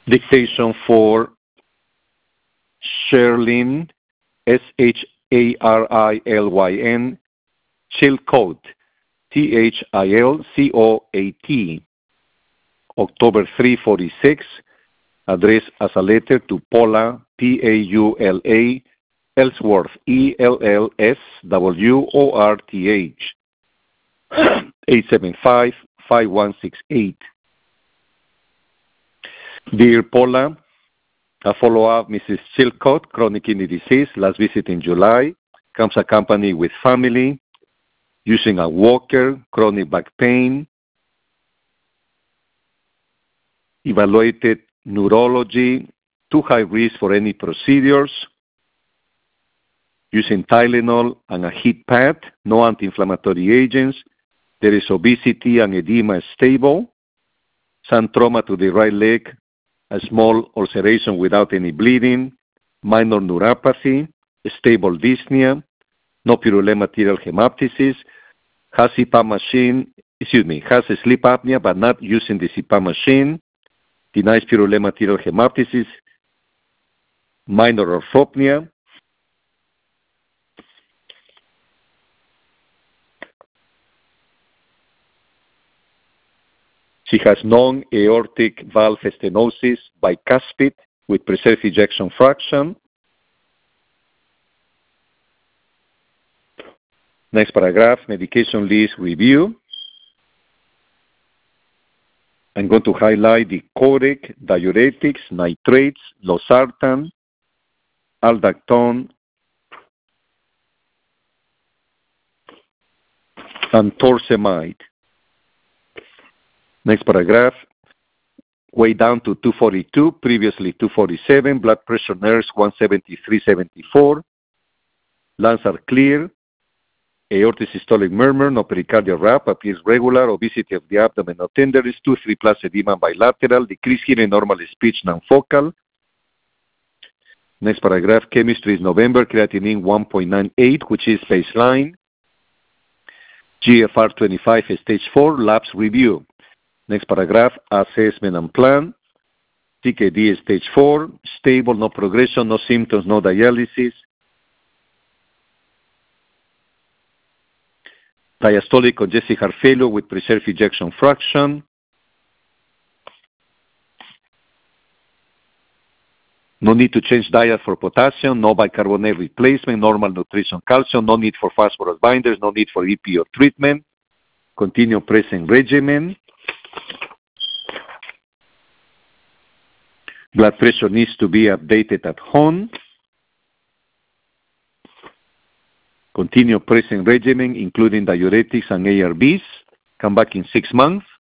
Dictation for Sherlyn, Sharilyn, Chilcoat, Thilcoat, October 346, addressed as a letter to Paula, Paula, Ellsworth, Ellsworth, 875-5168. Dear Paula, a follow-up, Mrs. Chilcott, chronic kidney disease, last visit in July, comes accompanied with family, using a walker, chronic back pain, evaluated neurology, too high risk for any procedures, using Tylenol and a heat pad, no anti-inflammatory agents. There is obesity and edema stable, some trauma to the right leg, a small ulceration without any bleeding, minor neuropathy, stable dyspnea, no purulent material hemoptysis, has a sleep apnea but not using the CPAP machine, denies purulent material hemoptysis, minor orthopnea. She has non-aortic valve stenosis bicuspid with preserved ejection fraction. Next paragraph, medication list review. I'm going to highlight the Coreg, diuretics, nitrates, losartan, aldactone, and torsemide. Next paragraph, way down to 242, previously 247, blood pressure nurse 173/74, lungs are clear, aortic systolic murmur, no pericardial rap, appears regular, obesity of the abdomen, no tenderness, 2-3 plus edema bilateral, decreased hearing, normal speech, non-focal. Next paragraph, chemistry is November, creatinine 1.98, which is baseline. GFR 25, stage 4, labs review. Next paragraph, assessment and plan. CKD stage 4, stable, no progression, no symptoms, no dialysis. Diastolic congestive heart failure with preserved ejection fraction. No need to change diet for potassium, no bicarbonate replacement, normal nutrition calcium, no need for phosphorus binders, no need for EPO treatment. Continue present regimen. Blood pressure needs to be updated at home. Continue present regimen, including diuretics and ARBs. Come back in 6 months.